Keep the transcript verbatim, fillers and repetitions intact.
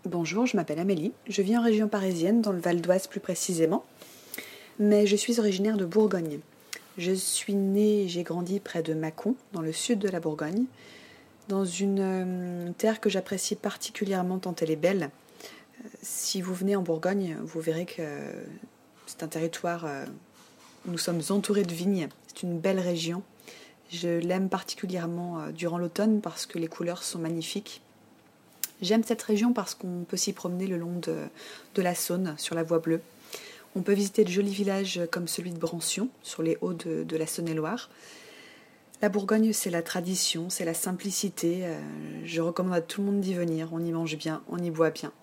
Bonjour, je m'appelle Amélie, je vis en région parisienne, dans le Val d'Oise plus précisément, mais je suis originaire de Bourgogne. Je suis née et j'ai grandi près de Mâcon, dans le sud de la Bourgogne, dans une euh, terre que j'apprécie particulièrement tant elle est belle. Euh, si vous venez en Bourgogne, vous verrez que c'est un territoire euh, où nous sommes entourés de vignes. C'est une belle région. Je l'aime particulièrement euh, durant l'automne parce que les couleurs sont magnifiques. J'aime cette région parce qu'on peut s'y promener le long de, de la Saône, sur la Voie bleue. On peut visiter de jolis villages comme celui de Brancion, sur les hauts de, de la Saône-et-Loire. La Bourgogne, c'est la tradition, c'est la simplicité. Je recommande à tout le monde d'y venir. On y mange bien, on y boit bien.